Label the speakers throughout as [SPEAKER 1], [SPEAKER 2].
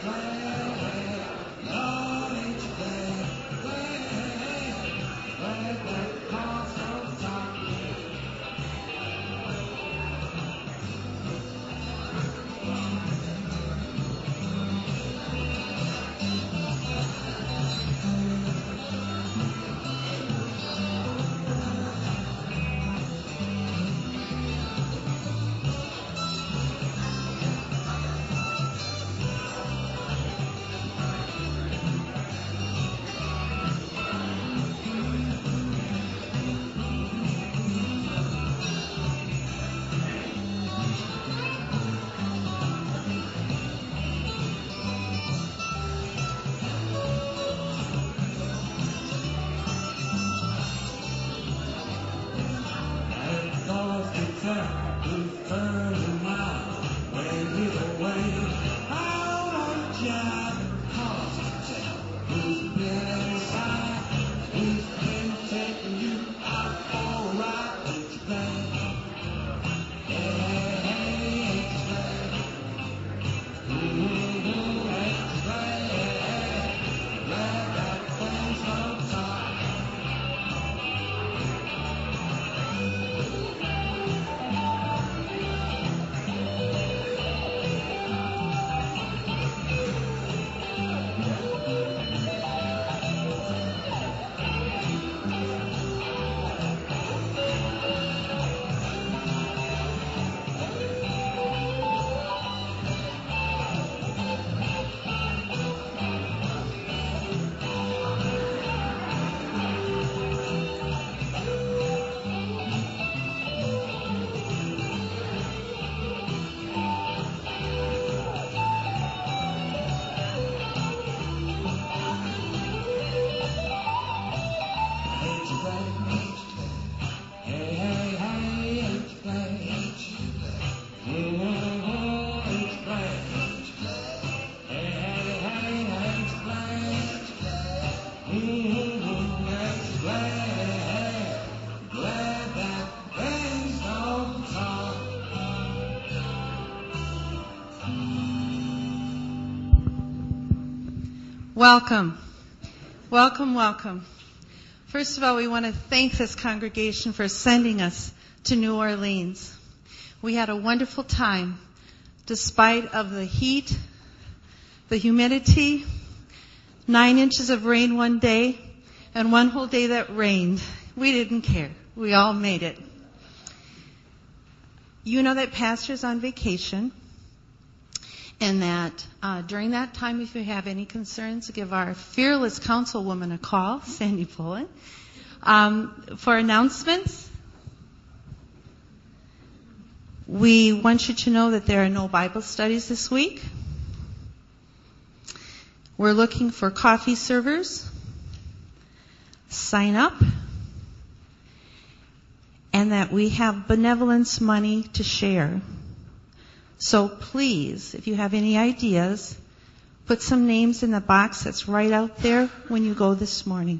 [SPEAKER 1] Welcome. Welcome, welcome. First of all, we want to thank this congregation for sending us to New Orleans. We had a wonderful time, despite of the heat, the humidity, 9 inches of rain one day, and one whole day that rained. We didn't care. We all made it. You know that Pastor's on vacation, and that during that time, if you have any concerns, give our fearless councilwoman a call, Sandy Pullen. For announcements, we want you to know that there are no Bible studies this week. We're looking for coffee servers. Sign up. And that we have benevolence money to share. So please, if you have any ideas, put some names in the box that's right out there when you go this morning.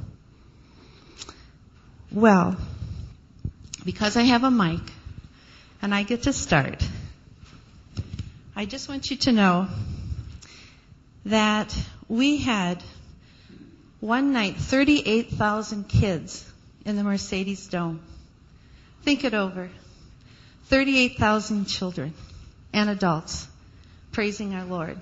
[SPEAKER 1] Well, because I have a mic and I get to start, I just want you to know that we had one night 38,000 kids in the Mercedes Dome. Think it over. 38,000 children and adults praising our Lord.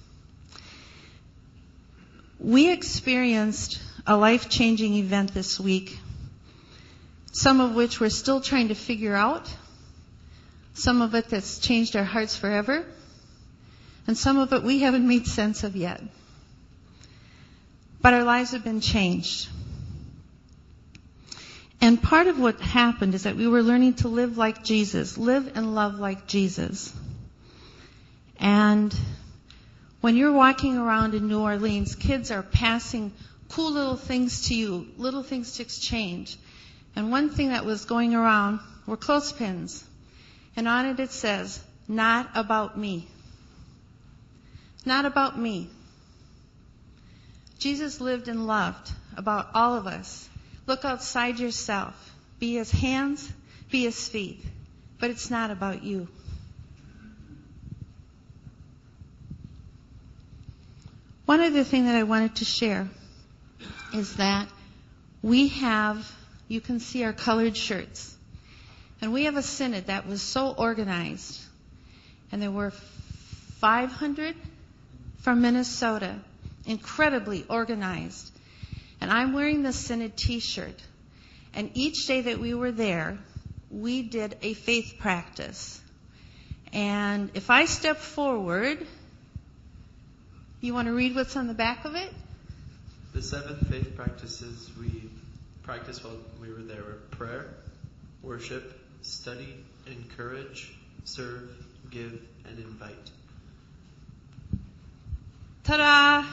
[SPEAKER 1] We experienced a life-changing event this week, some of which we're still trying to figure out, some of it that's changed our hearts forever, and some of it we haven't made sense of yet. But our lives have been changed. And part of what happened is that we were learning to live like Jesus, live and love like Jesus. And when you're walking around in New Orleans, kids are passing cool little things to you, little things to exchange. And one thing that was going around were clothespins. And on it says, "Not about me." Not about me. Jesus lived and loved about all of us. Look outside yourself. Be his hands, be his feet. But it's not about you. other thing that I wanted to share is that we have, you can see our colored shirts. And we have a synod that was so organized. And there were 500 from Minnesota, incredibly organized. And I'm wearing the synod t-shirt. And each day that we were there, we did a faith practice. And if I step forward, you want to read what's on the back of it?
[SPEAKER 2] The 7 faith practices we practiced while we were there were prayer, worship, study, encourage, serve, give, and invite.
[SPEAKER 1] Ta-da!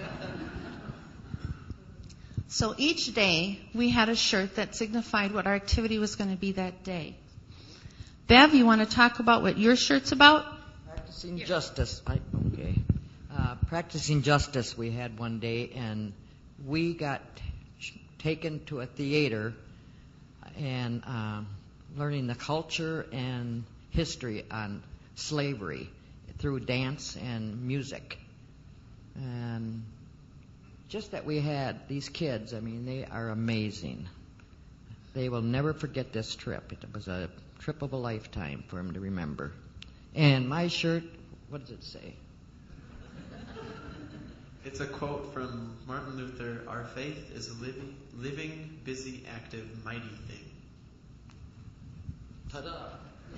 [SPEAKER 1] So each day we had a shirt that signified what our activity was going to be that day. Bev, you want to talk about what your shirt's about?
[SPEAKER 3] Practicing justice. Practicing justice we had one day, and we got taken to a theater and learning the culture and history on slavery through dance and music. And just that we had these kids, I mean, they are amazing. They will never forget this trip. It was a trip of a lifetime for them to remember. And my shirt, what does it say?
[SPEAKER 2] It's a quote from Martin Luther: "Our faith is a living, busy, active, mighty thing."
[SPEAKER 3] Ta-da!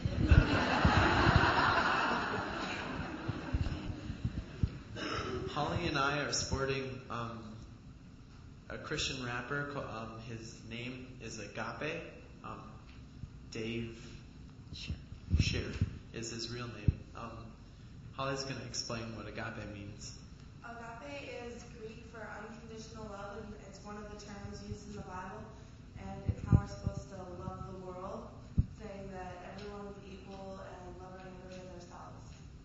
[SPEAKER 2] Holly and I are sporting a Christian rapper. His name is Agape. Dave Shear is his real name. Holly's going to explain what agape means.
[SPEAKER 4] Agape is Greek for unconditional love, and it's one of the terms used in the Bible, and it's how we're supposed to love the world, saying that everyone is equal and love our neighbors as ourselves.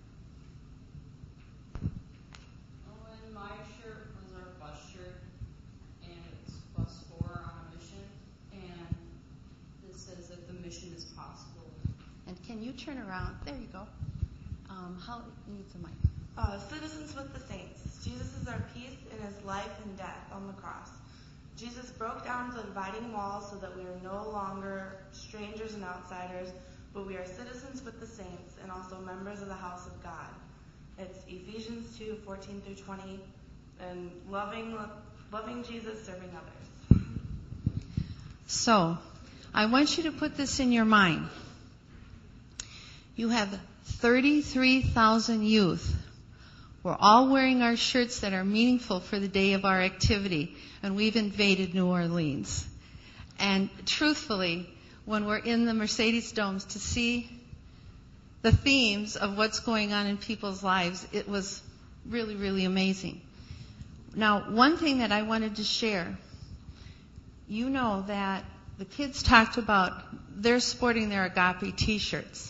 [SPEAKER 5] And my shirt was our bus shirt, and it's bus 4 on a mission, and this says that the mission is possible.
[SPEAKER 1] And can you turn around? There you go. Holly needs a mic.
[SPEAKER 4] Citizens with the saints. Jesus is our peace in his life and death on the cross. Jesus broke down the dividing wall so that we are no longer strangers and outsiders, but we are citizens with the saints and also members of the house of God. It's Ephesians 2:14-20, and loving Jesus, serving others.
[SPEAKER 1] So, I want you to put this in your mind. You have 33,000 youth. We're all wearing our shirts that are meaningful for the day of our activity, and we've invaded New Orleans. And truthfully, when we're in the Mercedes Domes to see the themes of what's going on in people's lives, it was really, really amazing. Now, one thing that I wanted to share, you know that the kids talked about, they're sporting their Agape t-shirts.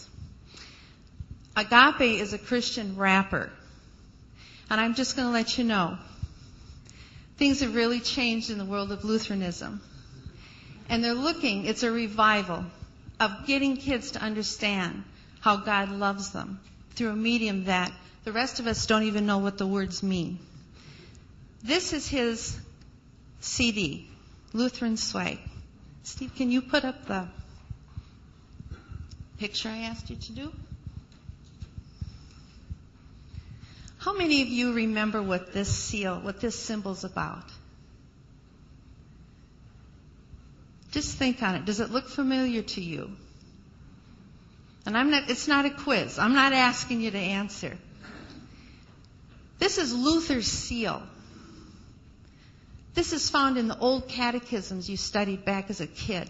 [SPEAKER 1] Agape is a Christian rapper. And I'm just going to let you know, things have really changed in the world of Lutheranism. And it's a revival of getting kids to understand how God loves them through a medium that the rest of us don't even know what the words mean. This is his CD, Lutheran Swag. Steve, can you put up the picture I asked you to do? How many of you remember what this symbol's about? Just think on it. Does it look familiar to you? And it's not a quiz. I'm not asking you to answer. This is Luther's seal. This is found in the old catechisms you studied back as a kid.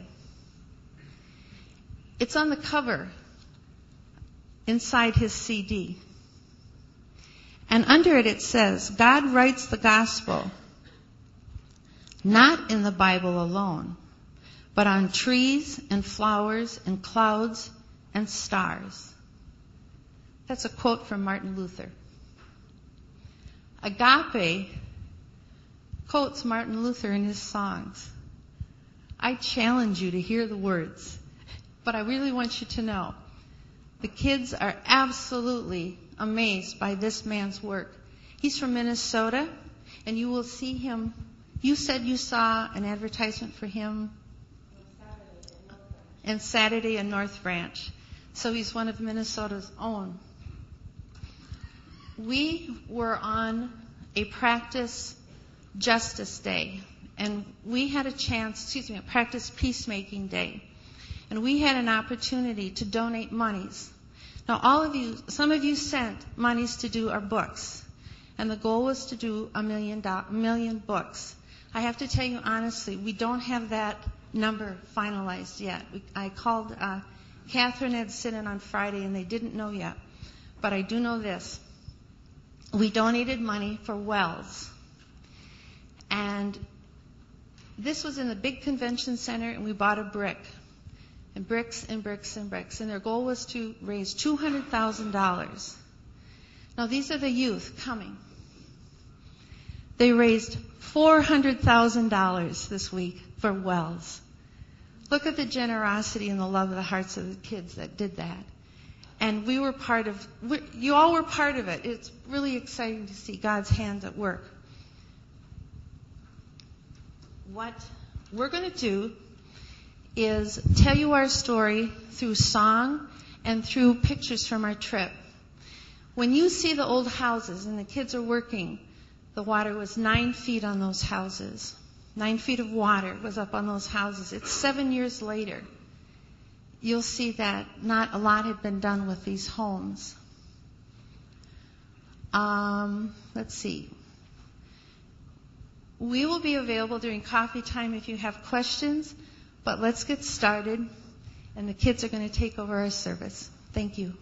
[SPEAKER 1] It's on the cover inside his CD. And under it says, God writes the gospel not in the Bible alone, but on trees and flowers and clouds and stars. That's a quote from Martin Luther. Agape quotes Martin Luther in his songs. I challenge you to hear the words, but I really want you to know the kids are absolutely amazed by this man's work. He's from Minnesota. and you will see him. You said you saw an advertisement for him and Saturday in North Branch. So he's one of Minnesota's own. We were on a practice justice day, and we had a practice peacemaking day. And we had an opportunity to donate monies. Now, some of you sent monies to do our books, and the goal was to do a million books. I have to tell you honestly, we don't have that number finalized yet. I called Catherine had sit in on Friday, and they didn't know yet. But I do know this. We donated money for wells. And this was in the big convention center, and we bought a brick. And bricks and bricks and bricks. And their goal was to raise $200,000. Now, these are the youth coming. They raised $400,000 this week for wells. Look at the generosity and the love of the hearts of the kids that did that. And you all were part of it. It's really exciting to see God's hands at work. What we're going to do is tell you our story through song and through pictures from our trip. When you see the old houses and the kids are working, the water was 9 feet on those houses. 9 feet of water was up on those houses. It's 7 years later. You'll see that not a lot had been done with these homes. Let's see. We will be available during coffee time if you have questions, but let's get started, and the kids are going to take over our service. Thank you.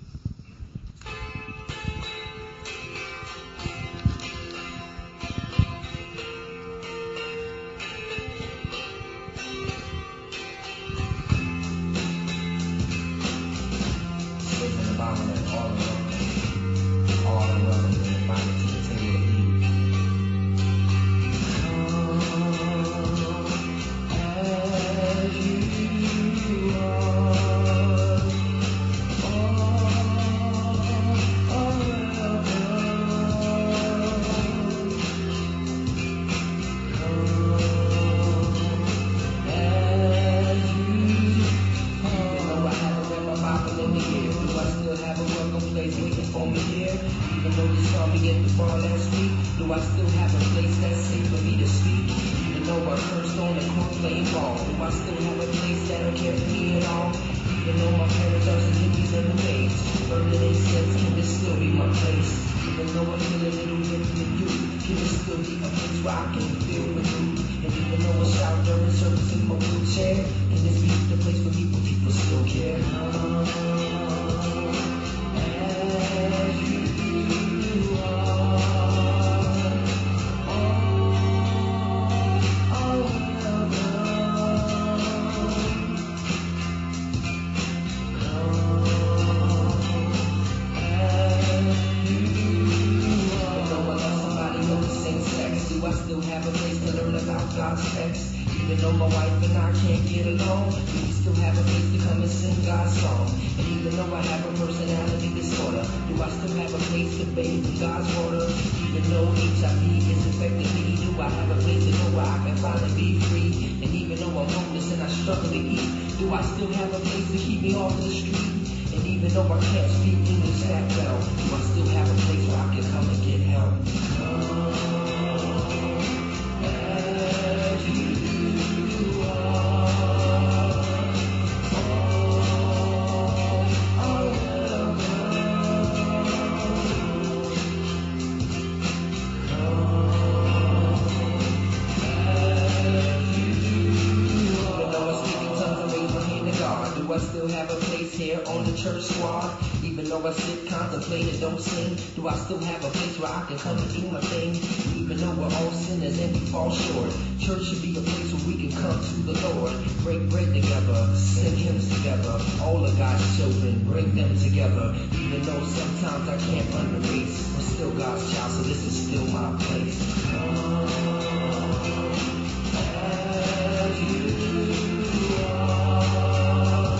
[SPEAKER 6] Do I still have a place where I can come and do my thing? Even though we're all sinners and we fall short, church should be a place where we can come to the Lord. Break bread together, sing hymns together. All of God's children, bring them together. Even though sometimes I can't run the race, I'm still God's child, so this is still my place. As you are.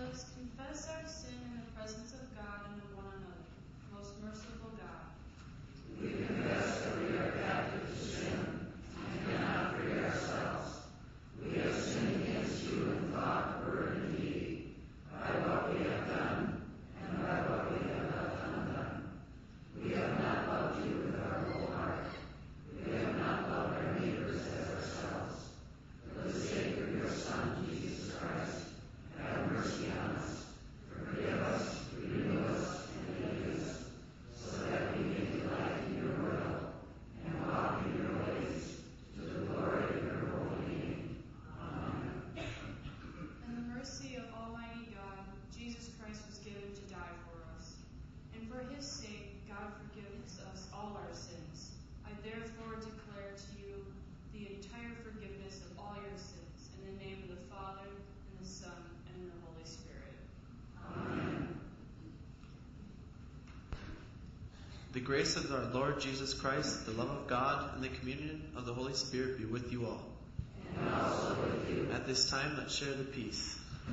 [SPEAKER 5] Let us confess our sin in the presence of God and of one another. Most merciful God,
[SPEAKER 7] We confess that we are captive to sin and cannot free ourselves. We have sinned against you in thought, word, and deed, by what we have done and by what we have left undone. We have not loved you with our whole heart. We have not loved our neighbors as ourselves. For the sake of your Son, Jesus Christ, have mercy on us. Forgive us, renew us, and lead us, so that we may delight in your will and walk in your ways, to the glory of your holy name. Amen.
[SPEAKER 5] in the mercy of Almighty God, Jesus Christ was given to die for us. And for his sake, God forgives us all our sins. I therefore declare to you the entire forgiveness of all your sins, in the name of the Father, and the Son, and the Holy Spirit.
[SPEAKER 7] Amen.
[SPEAKER 2] The grace of our Lord Jesus Christ, the love of God, and the communion of the Holy Spirit be with you all.
[SPEAKER 7] And also with you.
[SPEAKER 2] At this time, let's share the peace.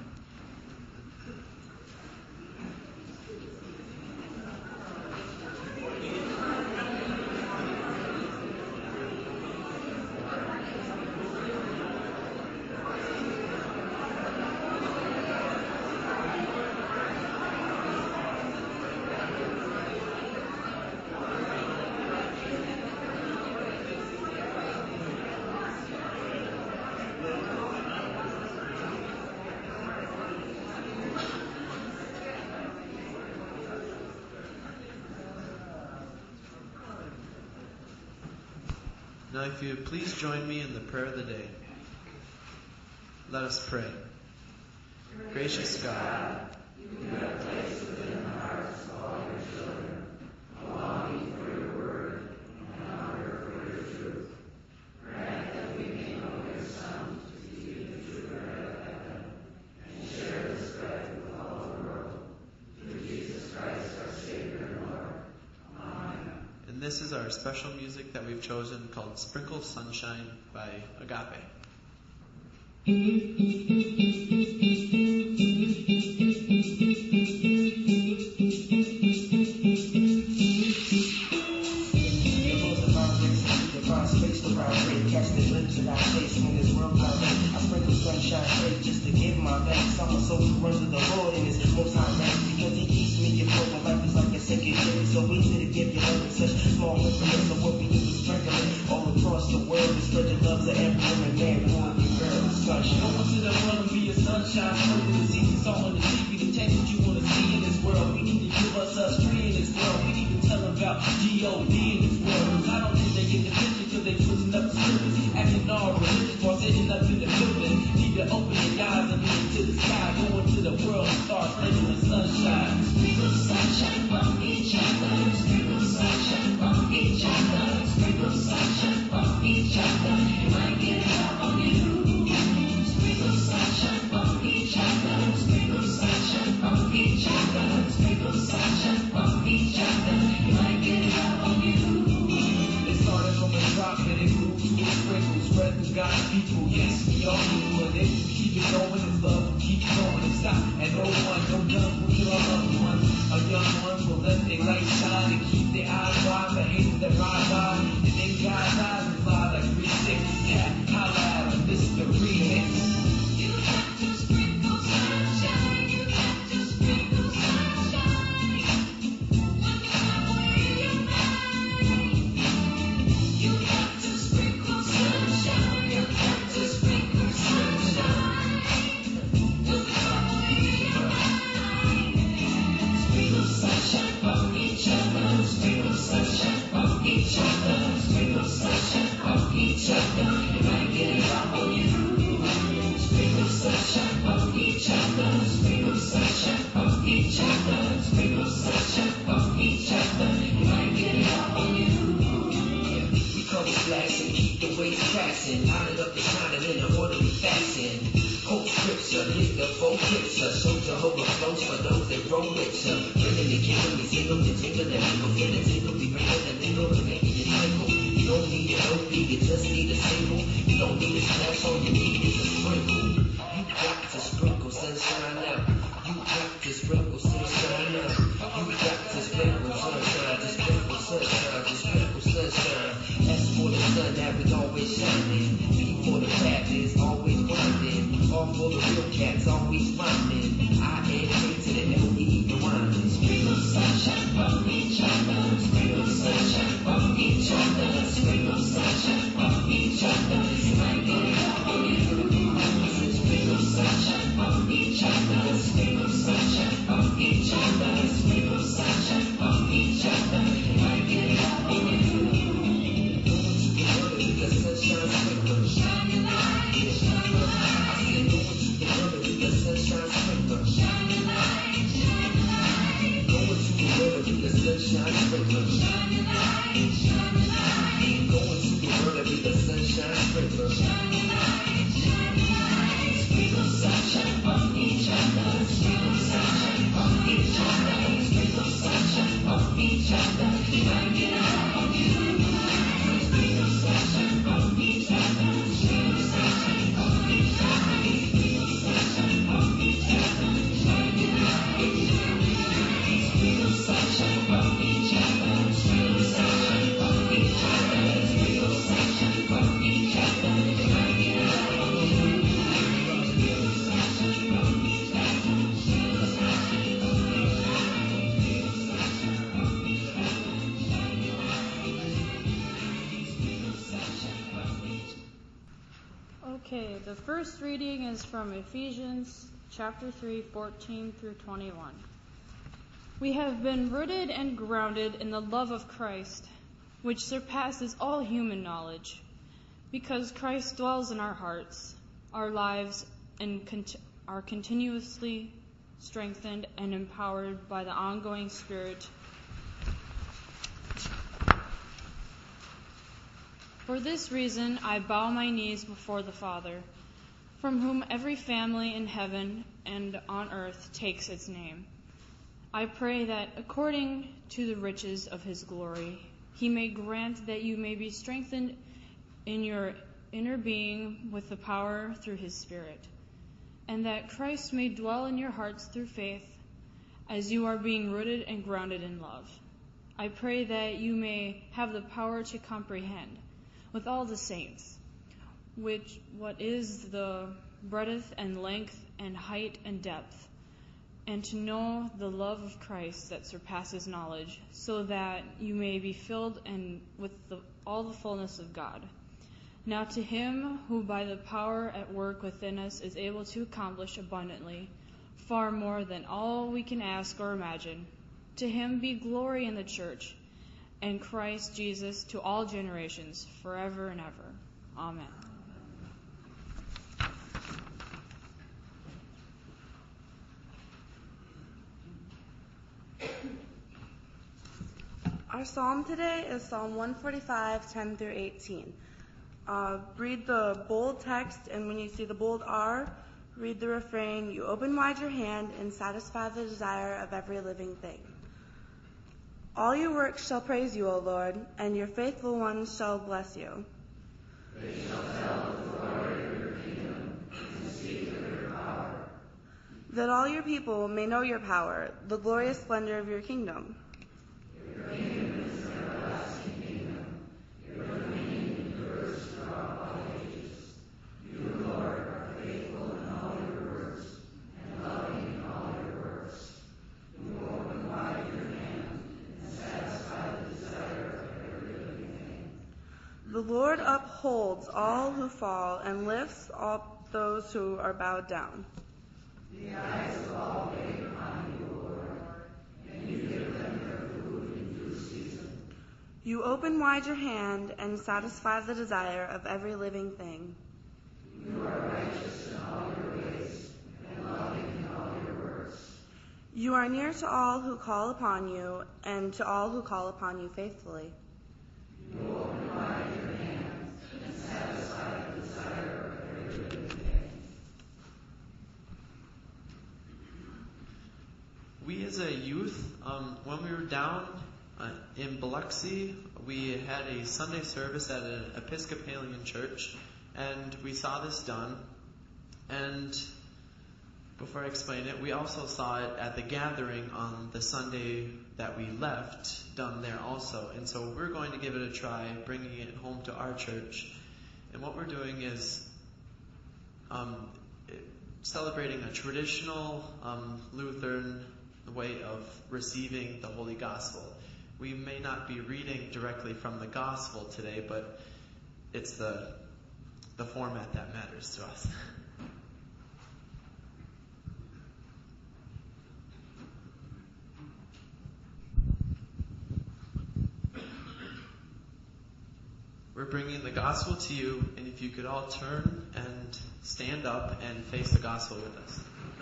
[SPEAKER 2] Now, if you would please join me in the prayer of the day. Let us pray. Gracious God,
[SPEAKER 7] You have placed within the hearts of all your children a longing for your word and a hunger for your truth. Grant that we may know your Son to be the true bread of heaven and share this bread with all the world. Through Jesus Christ, our Savior and Lord. Amen.
[SPEAKER 2] and this is our special music that we've chosen called Sprinkle Sunshine by Agape.
[SPEAKER 6] Sunshine straight just to give my thanks. I'm a soldier under the Lord in his most high rank, because he keeps me afloat. My life is like a sinking ship, so easy to give you love in such small increments. So what we do is sprinkle it all across the world and spread your love to every man, boy, and girl. Sunshine. Go into the world and be a sunshine. Sprinkle the season, song on the TV, the change that you want to see in this world. We need to give us a tree in this world. We need to tell them about G.O.D. in this world. I don't think they get the picture because they twisting up the scriptures, acting all religious while sitting up in the building. Need to open your eyes and look to the sky, go into the world and start sprinkling the sunshine. Sprinkle sunshine from each other. Sprinkle sunshine from each other. Sprinkle sunshine from each other. You might get love on you. Sprinkle sunshine from each other. Sprinkle sunshine from each other. Sprinkle sunshine from each other. You might get love on you. It started from a drop and it grew to a sprinkle. Spread to God's people. Yes, we all do. And if we keep it going, it's love will keep going and stop. And no gun will kill our loved ones. Our young ones will let their light shine and keep their eyes wide for haters that ride by. And then God's eyes will fly like 360 cat. Holla at him, this is the remix. You have to sprinkle sunshine. You have to sprinkle sunshine. When you have away your mind. You have to sprinkle sunshine. You have to sprinkle sunshine. When you have away your mind. Sprinkle sunshine from each other. Sprinkle sunshine from each other. Sprinkle sunshine from each other. You might get it up on you. Sprinkle sunshine from each other. Sprinkle sunshine from each other. Sprinkle sunshine from each other. You might get it up on you. We come slacks and keep the waist fastened. Line it up and shine it in an orderly fashion. Quote scripture, hit the full picture. Show Jehovah flows for those that roll with you. Bringing the kingdom, we single, the jingle, that we go feel the tingle. We bring the mingle and make it cycle. You don't need an OP, you just need a single. You don't need a splash, all you need is a sprinkle. You got to sprinkle sunshine out. You for the real cats always rhyming. I add K to the L-E, the rhyming. Sprinkle sunshine from each other. Sprinkle sunshine from each other. Sprinkle sunshine from each other. It's like sprinkle sunshine from each other. Sprinkle sunshine from each other. Sprinkle sunshine from each other. Like it up on you. The sunshine sprinkler. Shine your light, shine your light. I said go into the weather with the sunshine sprinkler. Shine your light, shine your light. Go into the weather with the sunshine sprinkler. Shine your light, shine your light. Go into the weather with the sunshine sprinkler. Shine your light, shine your light. Sprinkle sunshine from each other. Sprinkle sunshine from each other. Sprinkle sunshine from each other. Like it up on you. Sprinkle sunshine from each other. Sprinkle sunshine from each other. Sprinkle sunshine from each other. Like it up on you. Sprinkle sunshine from each other. Sprinkle sunshine from each other. Sprinkle sunshine from each other. Like it up on you. Sprinkle sunshine from each other. Sprinkle sunshine from each other.
[SPEAKER 5] Okay, the first reading is from Ephesians chapter 3, 14 through 21. We have been rooted and grounded in the love of Christ, which surpasses all human knowledge. Because Christ dwells in our hearts, our lives are continuously strengthened and empowered by the ongoing Spirit. For this reason, I bow my knees before the Father, from whom every family in heaven and on earth takes its name. I pray that, according to the riches of his glory, he may grant that you may be strengthened in your inner being with the power through his Spirit, and that Christ may dwell in your hearts through faith, as you are being rooted and grounded in love. I pray that you may have the power to comprehend, with all the saints, what is the breadth and length and height and depth, and to know the love of Christ that surpasses knowledge, so that you may be filled with all the fullness of God. Now to him who by the power at work within us is able to accomplish abundantly, far more than all we can ask or imagine, to him be glory in the church and Christ Jesus to all generations, forever and ever. Amen.
[SPEAKER 4] Our psalm today is Psalm 145, 10 through 18. Read the bold text, and when you see the bold R, read the refrain, "You open wide your hand and satisfy the desire of every living thing." All your works shall praise you, O Lord, and your faithful ones shall bless you.
[SPEAKER 7] They shall tell of the glory of your kingdom and speak of your power.
[SPEAKER 4] That all your people may know your power, the glorious splendor of your kingdom.
[SPEAKER 7] Your kingdom is an everlasting kingdom. Your dominion endures throughout all ages. You, Lord, are faithful in all your works and loving in all your works. You open wide your hand and satisfy the desire of every living thing.
[SPEAKER 4] The Lord upholds all who fall and lifts up those who are bowed down.
[SPEAKER 7] The eyes of all wait upon you, Lord, and you give them their food in due season.
[SPEAKER 4] You open wide your hand and satisfy the desire of every living thing.
[SPEAKER 7] You are righteous in all your ways and loving in all your works.
[SPEAKER 4] You are near to all who call upon you, and to all who call upon you faithfully.
[SPEAKER 7] You open wide your hands and satisfy the desire of every living thing.
[SPEAKER 2] We as a youth, when we were down in Biloxi, we had a Sunday service at an Episcopalian church, and we saw this done. And before I explain it, we also saw it at the gathering on the Sunday that we left, done there also. And so we're going to give it a try, bringing it home to our church. And what we're doing is celebrating a traditional Lutheran way of receiving the Holy Gospel. We may not be reading directly from the Gospel today, but it's the format that matters to us. We're bringing the Gospel to you, and if you could all turn and stand up and face the Gospel with us.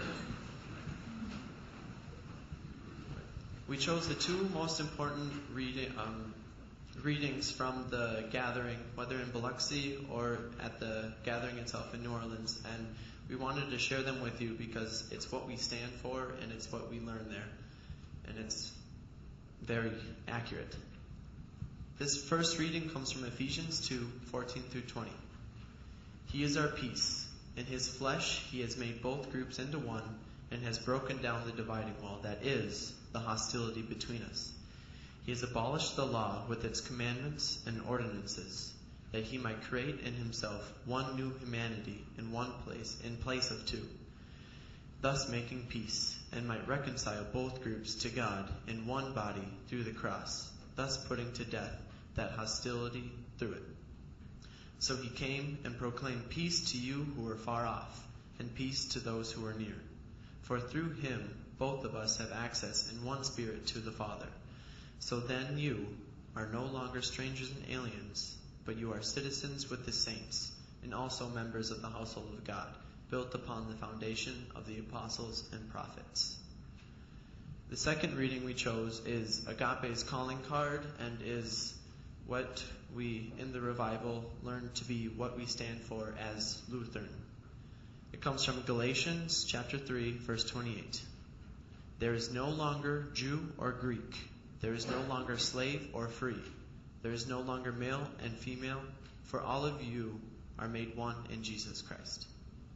[SPEAKER 2] We chose the two most important readings from the gathering, whether in Biloxi or at the gathering itself in New Orleans, and we wanted to share them with you because it's what we stand for and it's what we learn there, and it's very accurate. This first reading comes from Ephesians 2:14 through 20. He is our peace. In his flesh he has made both groups into one and has broken down the dividing wall, that is, the hostility between us. He has abolished the law with its commandments and ordinances, that he might create in himself one new humanity in one place, in place of two, thus making peace, and might reconcile both groups to God in one body through the cross, thus putting to death that hostility through it. So he came and proclaimed peace to you who are far off, and peace to those who are near. For through him both of us have access in one Spirit to the Father. So then you are no longer strangers and aliens, but you are citizens with the saints, and also members of the household of God, built upon the foundation of the apostles and prophets. The second reading we chose is Agape's calling card, and is what we, in the revival, learned to be what we stand for as Lutheran. It comes from Galatians chapter 3, verse 28. There is no longer Jew or Greek. There is no longer slave or free. There is no longer male and female, for all of you are made one in Jesus Christ.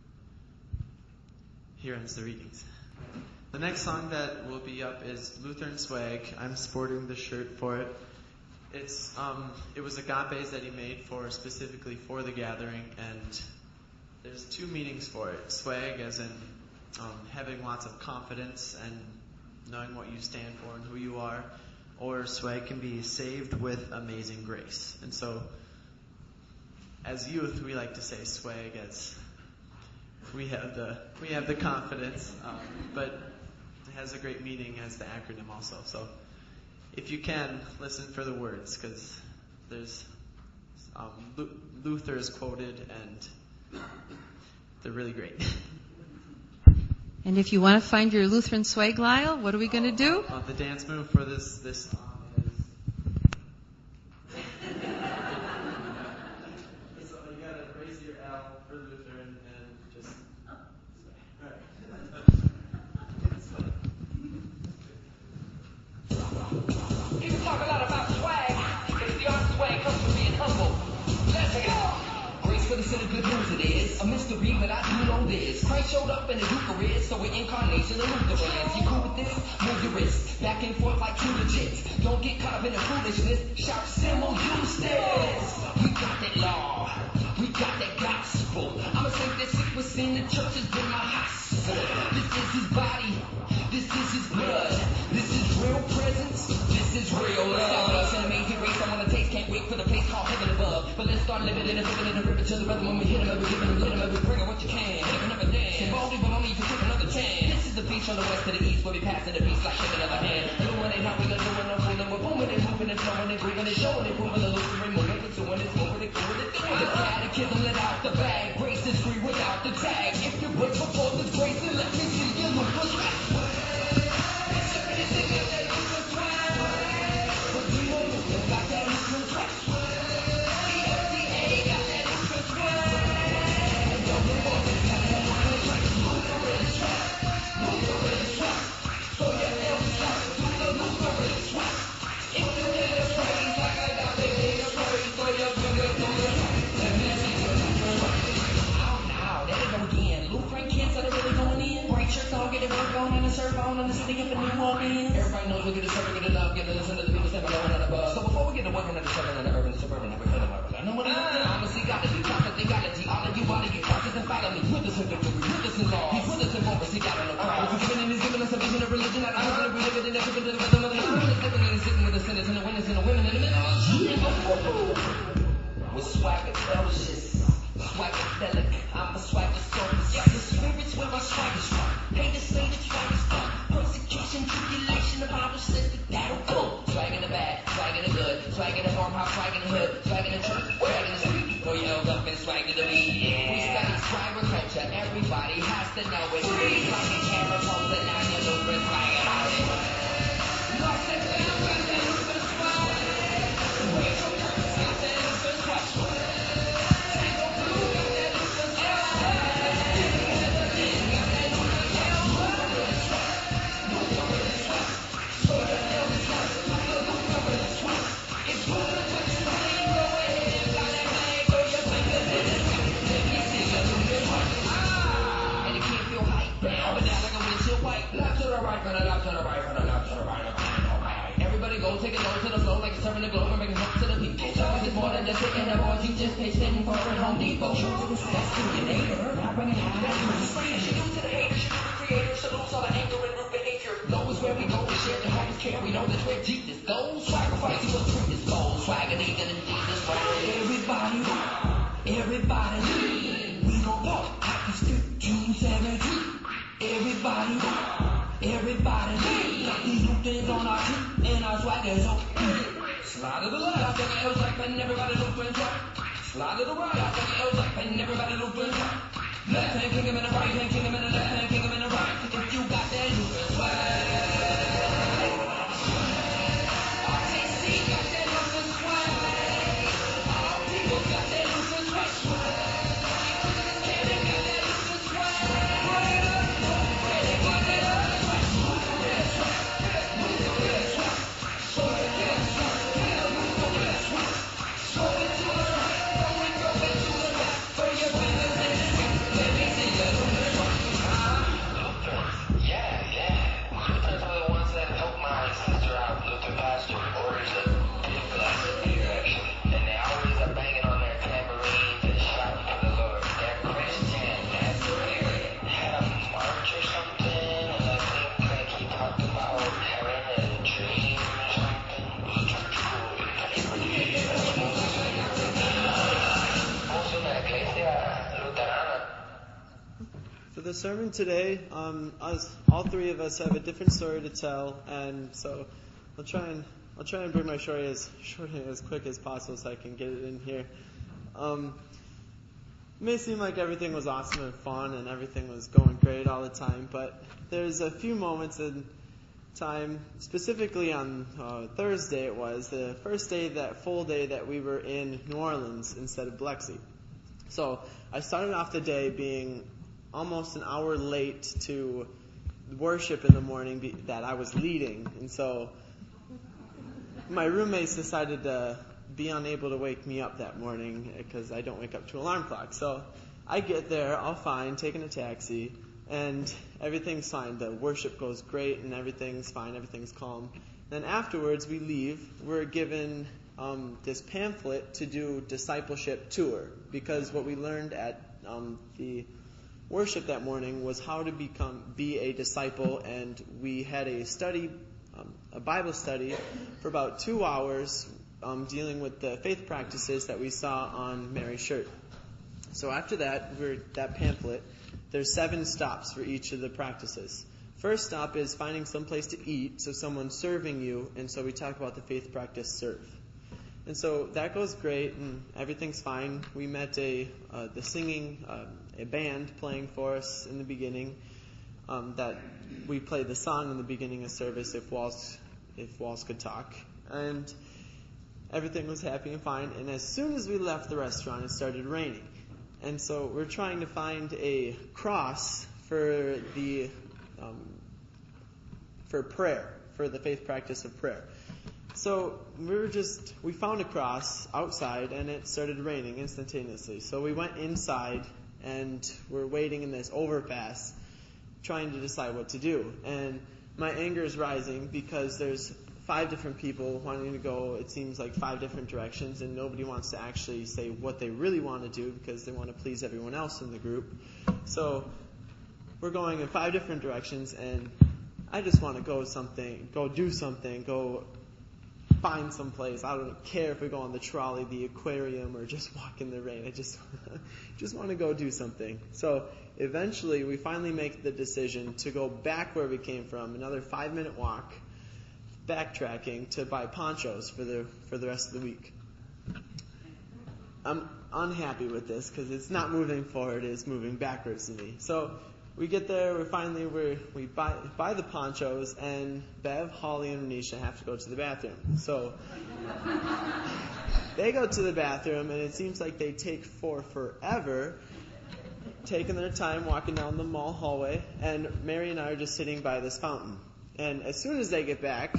[SPEAKER 2] Here ends the readings. The next song that will be up is Lutheran Swag. I'm sporting the shirt for it. It was Agape's that he made specifically for the gathering, and there's two meanings for it. Swag as in having lots of confidence and knowing what you stand for and who you are, or swag can be saved with amazing grace. And so as youth we like to say swag as we have the confidence, but it has a great meaning as the acronym also. So if you can, listen for the words, because there's Luther is quoted, and they're really great.
[SPEAKER 1] And if you want to find your Lutheran swag, Lyle, what are we going to do?
[SPEAKER 2] The dance move for this song is... So you got to raise your L for Lutheran and just... All right.
[SPEAKER 6] People talk a lot about swag, but the art swag comes from being humble. Let's go! Grace for the sin of good news it is. A mystery, but I do know this. Christ showed up in the Eucharist, so we're incarnation of Lutherans. You cool with this? Move your wrist. Back and forth like two legits. Don't get caught up in the foolishness. Shout Simul Justus. We got that law. We got that gospel. I'ma say that sick was sin. The church has been my hospital. This is his body. This is his blood. This is real presence. This is real love. Salvation, amazing grace. I wanna taste. Can't wait for the place called heaven above. But let's start living in a living in a river to the rhythm. When we hit him, we give him, lit him, we bring him what you can. Hit him another dance. And boldly, but only to take another chance. This is the beach from the west to the east, where we passing the beast like shaking another hand. Illuminate how we gonna do it, no fooling. We're booming and moving and flowing and grooving and showing and proving the Lutheran movement. Pursuing this moving and doing it. The catechism let out the bag. Grace is free without the tag. If you're grateful for this grace, then let me see you look for Everybody knows we get a servant, get a love, get a listen to the people stepping over and above. So before we get to working at the servant and the urban suburban, never heard of it. I know what it is. Honestly, got to be confident, they got to follow you while you process and follow me. With us in victory, with us in law. He put us in focus, he got on the cross. He's giving and he's giving us a vision of religion. Out of heaven, we live it in every bit of the rhythm of the living and sitting with the sinners and the winners and the women in the middle. With swagger, delicious. Swagadelic, I'm a swagger source. The spirits where my swagger's from. Haters say the swagger's from. Persecution, tribulation, the Bible says that'll go. Swag in the bad, swag in the good, swag in the farmhouse, swag in the hood, swag in the church, swag in the street. Throw your L's up and swag to the beat. Yeah. We study swagger culture, everybody has to know it. Like a camera pose and now you're looking swag about it. Lost that down, got that looking swag. Where's your purpose, got that looking swag. Everybody go take a note to the flow like it's serving the globe and making hope to the people. Service is more than just hitting the boards, you just pay sitting for at Home Depot. Show to the success to your neighbor, not bringing it out. That's what you do to the haters, you do the creators, salutes all the anger and root behavior. Know is where we go, we share the homies care, we know that's where Jesus goes. Sacrifice, he was truth is gold, swagger needed in Jesus' way. Everybody, we gon' walk like it's 1517. Everybody, got these new things on our feet and our swagger so slide to the left, I take L's like and everybody look and right. Slide to the right, I take L's like and everybody look and right. Left hand king him in the right hand, king him in the left hand, king him in the right. If you got that look and swag. RTC got that look and swag. All people got that look and swag. Cannon got that look and swag.
[SPEAKER 2] For the sermon today, all three of us have a different story to tell, and so I'll try and bring my story as short and as quick as possible so I can get it in here. It may seem like everything was awesome and fun and everything was going great all the time, but there's a few moments in time, specifically on Thursday it was, the first day, that full day that we were in New Orleans instead of Biloxi. So I started off the day being almost an hour late to worship in the morning that I was leading. And so my roommates decided to be unable to wake me up that morning because I don't wake up to alarm clock. So I get there, all fine, taking a taxi, and everything's fine. The worship goes great and everything's fine, everything's calm. Then afterwards we leave. We're given this pamphlet to do discipleship tour, because what we learned at the worship that morning was how to be a disciple, and we had a study, a Bible study for about 2 hours dealing with the faith practices that we saw on Mary's shirt. So after that, that pamphlet, there's 7 stops for each of the practices. First stop is finding some place to eat, so someone's serving you, and so we talk about the faith practice serve. And so that goes great, and everything's fine. We met the singing, a band playing for us in the beginning. That we played the song in the beginning of service, If Walls Could Talk, and everything was happy and fine. And as soon as we left the restaurant, it started raining, and so we're trying to find a cross for the for prayer, for the faith practice of prayer. So we found a cross outside, and it started raining instantaneously. So we went inside, and we're waiting in this overpass, trying to decide what to do. And my anger is rising because there's 5 different people wanting to go, it seems like 5 different directions, and nobody wants to actually say what they really want to do because they want to please everyone else in the group. So we're going in 5 different directions, and I just want to go do something, go find some place. I don't care if we go on the trolley, the aquarium, or just walk in the rain. I just want to go do something. So eventually we finally make the decision to go back where we came from, another 5-minute walk, backtracking to buy ponchos for the rest of the week. I'm unhappy with this because it's not moving forward, it's moving backwards to me. So we get there, we buy the ponchos, and Bev, Holly, and Renisha have to go to the bathroom. So they go to the bathroom, and it seems like they take forever, taking their time walking down the mall hallway, and Mary and I are just sitting by this fountain. And as soon as they get back,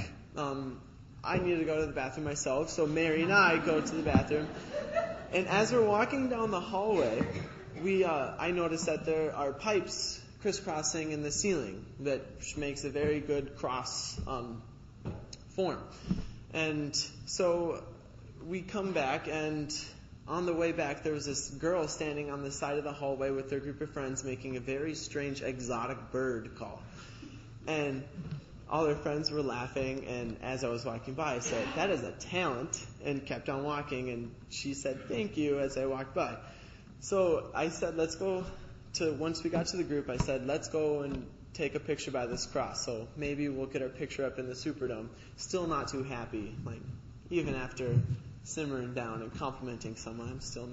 [SPEAKER 2] I need to go to the bathroom myself, so Mary and I go to the bathroom. And as we're walking down the hallway, I noticed that there are pipes crisscrossing in the ceiling that makes a very good cross form. And so we come back, and on the way back there was this girl standing on the side of the hallway with their group of friends making a very strange exotic bird call. And all their friends were laughing, and as I was walking by, I said, "That is a talent," and kept on walking, and she said, "Thank you," as I walked by. So I said, once we got to the group, I said, let's go and take a picture by this cross. So maybe we'll get our picture up in the Superdome. Still not too happy. Like, even after simmering down and complimenting someone, I'm still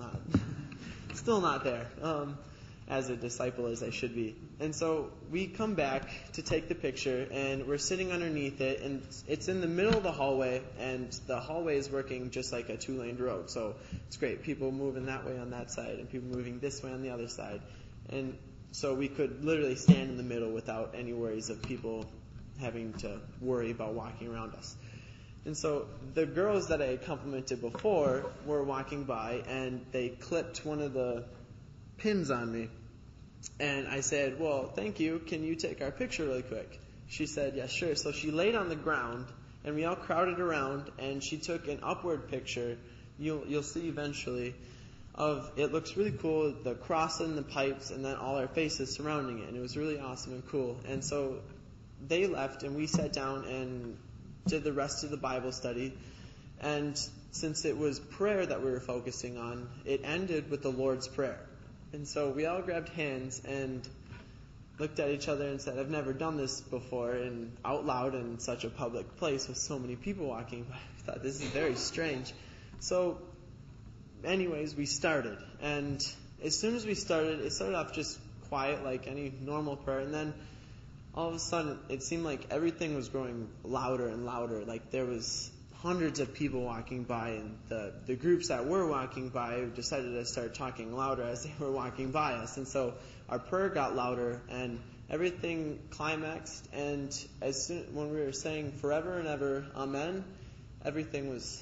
[SPEAKER 2] not there. As a disciple as I should be. And so we come back to take the picture, and we're sitting underneath it, and it's in the middle of the hallway, and the hallway is working just like a 2-lane road. So it's great. People moving that way on that side, and people moving this way on the other side. And so we could literally stand in the middle without any worries of people having to worry about walking around us. And so the girls that I had complimented before were walking by, and they clipped one of the pins on me. And I said, "Well, thank you. Can you take our picture really quick?" She said, "Yes, sure." So she laid on the ground, and we all crowded around, and she took an upward picture. You'll see eventually. It looks really cool, the cross and the pipes, and then all our faces surrounding it. And it was really awesome and cool. And so they left, and we sat down and did the rest of the Bible study. And since it was prayer that we were focusing on, it ended with the Lord's Prayer. And so we all grabbed hands and looked at each other and said, "I've never done this before," and out loud in such a public place with so many people walking by. I thought, this is very strange. So anyways, we started. And as soon as we started, it started off just quiet like any normal prayer. And then all of a sudden, it seemed like everything was growing louder and louder. Like there was hundreds of people walking by, and the groups that were walking by decided to start talking louder as they were walking by us. And so our prayer got louder, and everything climaxed. And when we were saying forever and ever, Amen, everything was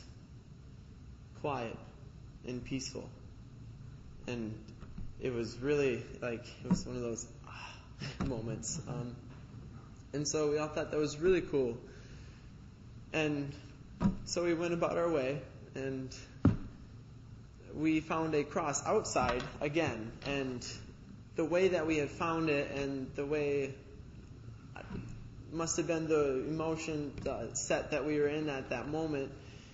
[SPEAKER 2] quiet and peaceful. And it was really it was one of those moments. And so we all thought that was really cool. And so we went about our way, and we found a cross outside again. And the way that we had found it, and the way must have been the emotion set that we were in at that moment,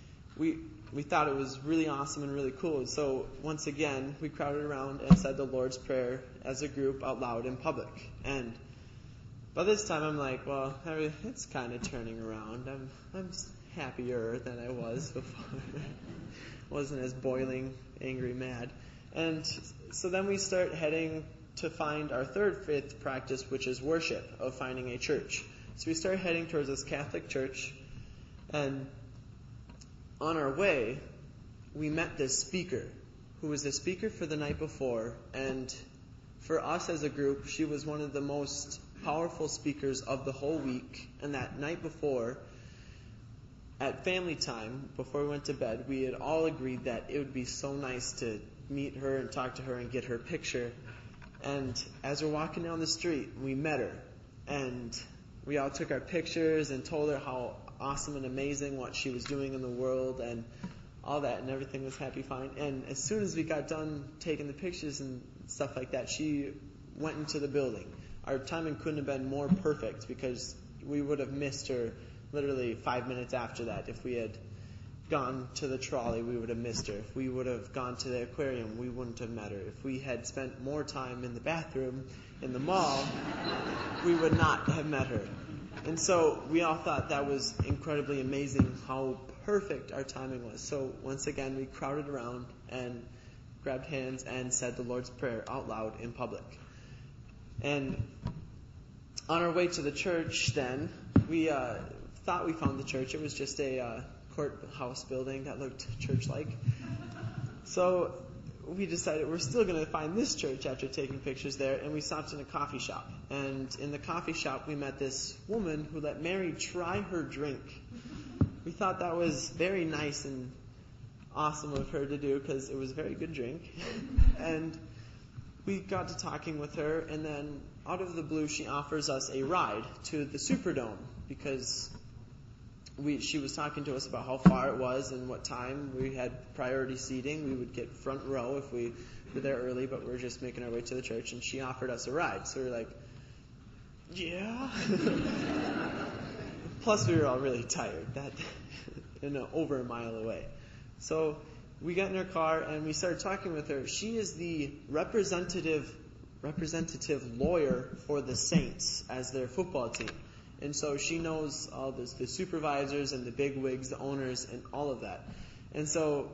[SPEAKER 2] we thought it was really awesome and really cool. So once again, we crowded around and said the Lord's Prayer as a group out loud in public. And by this time, I'm like, well, it's kind of turning around. I'm happier than I was before. Wasn't as boiling, angry, mad. And so then we start heading to find our third faith practice, which is worship, of finding a church. So we start heading towards this Catholic church, and on our way, we met this speaker, who was the speaker for the night before, and for us as a group, she was one of the most powerful speakers of the whole week. And that night before, at family time, before we went to bed, we had all agreed that it would be so nice to meet her and talk to her and get her picture. And as we're walking down the street, we met her, and we all took our pictures and told her how awesome and amazing what she was doing in the world and all that, and everything was happy, fine. And as soon as we got done taking the pictures and stuff like that, she went into the building. Our timing couldn't have been more perfect because we would have missed her literally 5 minutes after that. If we had gone to the trolley, we would have missed her. If we would have gone to the aquarium, we wouldn't have met her. If we had spent more time in the bathroom in the mall, we would not have met her. And so we all thought that was incredibly amazing how perfect our timing was. So once again, we crowded around and grabbed hands and said the Lord's Prayer out loud in public. And on our way to the church then, we thought we found the church. It was just a courthouse building that looked church-like. So we decided we're still going to find this church after taking pictures there, and we stopped in a coffee shop. And in the coffee shop, we met this woman who let Mary try her drink. We thought that was very nice and awesome of her to do because it was a very good drink. And we got to talking with her, and then out of the blue, she offers us a ride to the Superdome because she was talking to us about how far it was and what time. We had priority seating. We would get front row if we were there early, but we were just making our way to the church, and she offered us a ride. So we were like, yeah. Plus, we were all really tired. Over a mile away. So we got in her car, and we started talking with her. She is the representative lawyer for the Saints as their football team. And so she knows all this, the supervisors and the bigwigs, the owners, and all of that. And so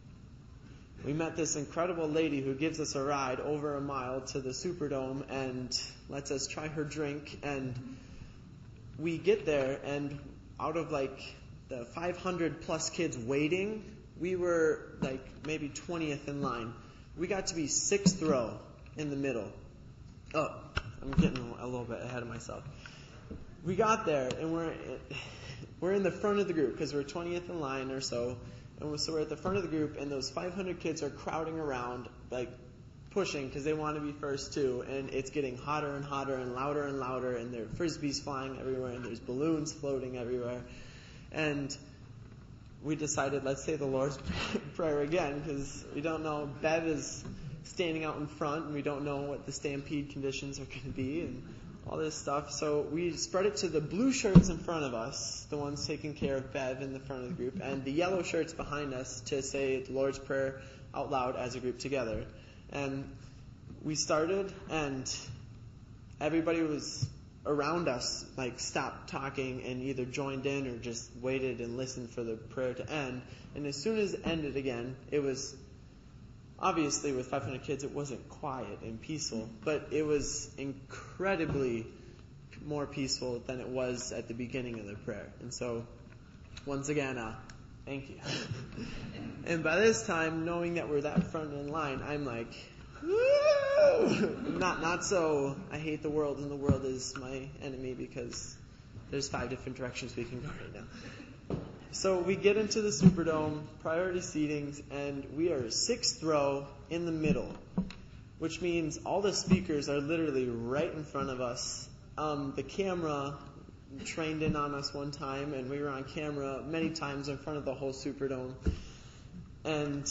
[SPEAKER 2] we met this incredible lady who gives us a ride over a mile to the Superdome and lets us try her drink. And we get there, and out of the 500 plus kids waiting, we were maybe 20th in line. We got to be 6th row in the middle. Oh, I'm getting a little bit ahead of myself. We got there, and we're in the front of the group because we're 20th in line or so. And so we're at the front of the group, and those 500 kids are crowding around, pushing because they want to be first too. And it's getting hotter and hotter and louder, and there are frisbees flying everywhere, and there's balloons floating everywhere. And we decided, let's say the Lord's Prayer again because we don't know. Bev is standing out in front, and we don't know what the stampede conditions are going to be and all this stuff. So we spread it to the blue shirts in front of us, the ones taking care of Bev in the front of the group, and the yellow shirts behind us to say the Lord's Prayer out loud as a group together. And we started, and everybody was around us, stopped talking and either joined in or just waited and listened for the prayer to end. And as soon as it ended again, it was obviously with 500 kids, it wasn't quiet and peaceful, but it was incredibly more peaceful than it was at the beginning of the prayer. And so, once again, thank you. And by this time, knowing that we're that front in line, I'm like, woo! Not so. I hate the world, and the world is my enemy because there's 5 different directions we can go right now. So we get into the Superdome, priority seatings, and we are 6th row in the middle, which means all the speakers are literally right in front of us. The camera trained in on us one time, and we were on camera many times in front of the whole Superdome. And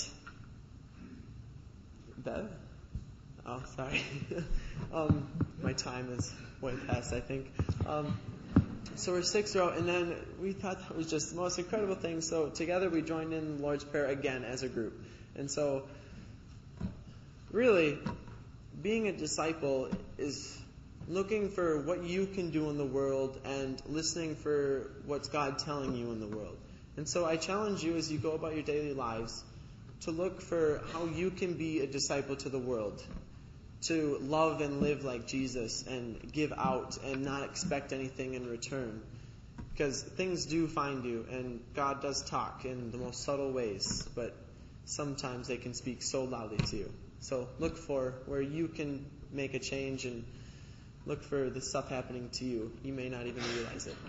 [SPEAKER 2] Bev? Oh, sorry. My time is way past, I think. So we're 6th row, and then we thought that was just the most incredible thing. So together we joined in the Lord's Prayer again as a group. And so really, being a disciple is looking for what you can do in the world and listening for what's God telling you in the world. And so I challenge you as you go about your daily lives to look for how you can be a disciple to the world, to love and live like Jesus and give out and not expect anything in return. Because things do find you, and God does talk in the most subtle ways, but sometimes they can speak so loudly to you. So look for where you can make a change and look for the stuff happening to you. You may not even realize it.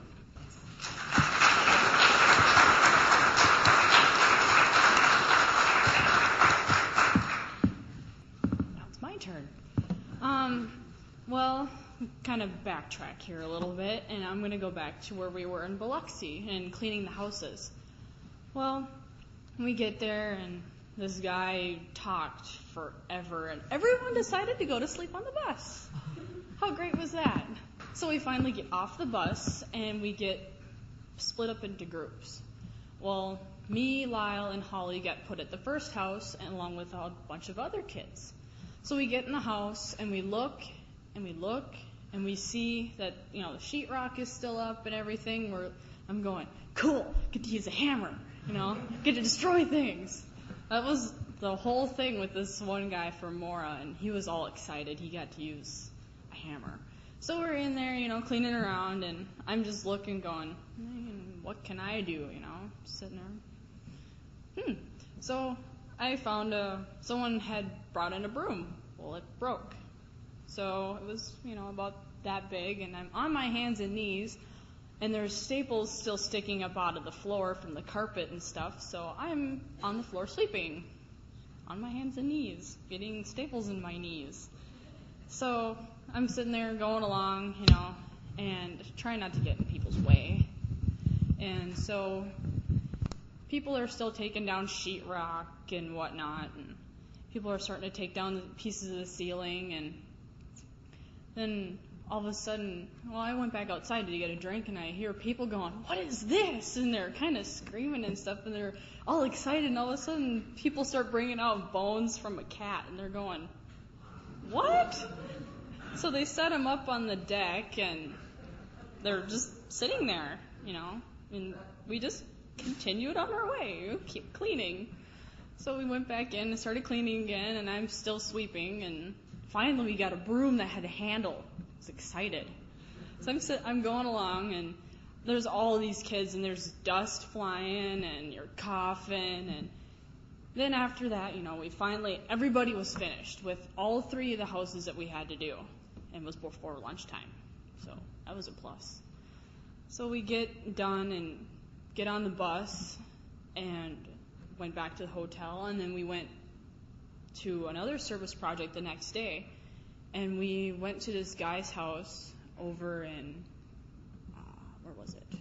[SPEAKER 8] Now it's my turn. Well, kind
[SPEAKER 5] kind of backtrack here a little bit, and I'm going to go back to where we were in Biloxi and cleaning the houses. Well, we get there, and this guy talked forever, and everyone decided to go to sleep on the bus. How great was that? So we finally get off the bus, and we get split up into groups. Well, me, Lyle, and Holly got put at the first house, and along with a bunch of other kids. So we get in the house, and we look, and we look, and we see that, the sheetrock is still up and everything. I'm going, cool, get to use a hammer, get to destroy things. That was the whole thing with this one guy from Mora, and he was all excited. He got to use a hammer. So we're in there, cleaning around, and I'm just looking, going, what can I do, sitting there. So I found someone had brought in a broom. Well, it broke. So it was, about that big, and I'm on my hands and knees, and there's staples still sticking up out of the floor from the carpet and stuff, so I'm on the floor sleeping, on my hands and knees, getting staples in my knees. So I'm sitting there going along, and trying not to get in people's way. And so people are still taking down sheetrock and whatnot, and people are starting to take down the pieces of the ceiling, and then all of a sudden, I went back outside to get a drink, and I hear people going, what is this? And they're kind of screaming and stuff, and they're all excited, and all of a sudden, people start bringing out bones from a cat, and they're going, what? So they set them up on the deck, and they're just sitting there, and we just continued on our way. We keep cleaning. So we went back in and started cleaning again, and I'm still sweeping, and finally we got a broom that had a handle. I was excited. So I'm going along, and there's all these kids, and there's dust flying, and you're coughing, and then after that, everybody was finished with all 3 of the houses that we had to do, and it was before lunchtime. So that was a plus. So we get done and get on the bus and went back to the hotel, and then we went to another service project the next day, and we went to this guy's house over in, where was it?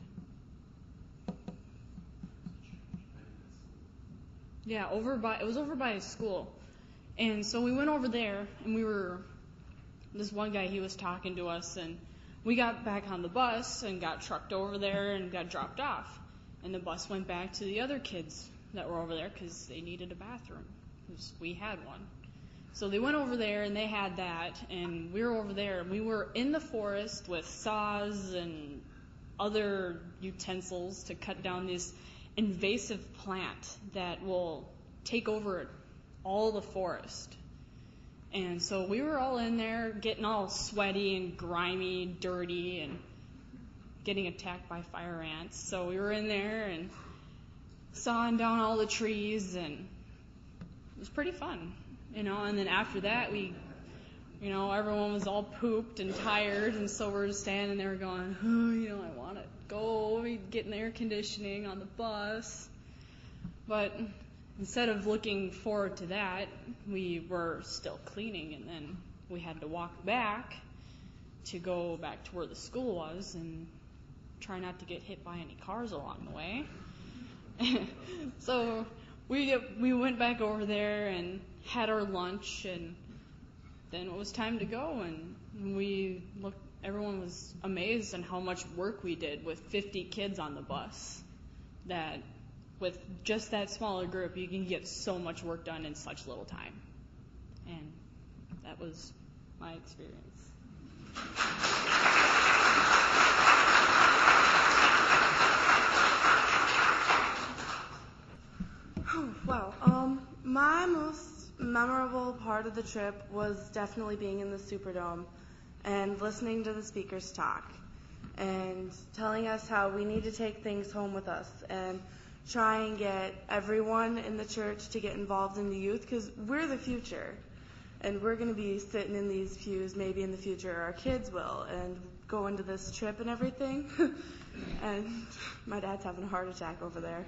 [SPEAKER 5] Yeah, it was over by his school. And so we went over there, and this one guy, he was talking to us, and we got back on the bus and got trucked over there and got dropped off. And the bus went back to the other kids that were over there because they needed a bathroom, because we had one. So they went over there, and they had that, and we were over there, and we were in the forest with saws and other utensils to cut down this invasive plant that will take over all the forest. And so we were all in there getting all sweaty and grimy, dirty, and getting attacked by fire ants. So we were in there and sawing down all the trees, and it was pretty fun, And then after that, everyone was all pooped and tired, and so we're just standing there going, I want to go get in air conditioning on the bus. But instead of looking forward to that, we were still cleaning, and then we had to walk back to go back to where the school was and try not to get hit by any cars along the way. So we went back over there and had our lunch, and then it was time to go, and everyone was amazed on how much work we did with 50 kids on the bus. That with just that smaller group, you can get so much work done in such little time. And that was my experience.
[SPEAKER 4] Wow. My most memorable part of the trip was definitely being in the Superdome and listening to the speakers talk and telling us how we need to take things home with us and try and get everyone in the church to get involved in the youth, because we're the future, and we're going to be sitting in these pews maybe in the future. Our kids will, and go into this trip and everything. And my dad's having a heart attack over there.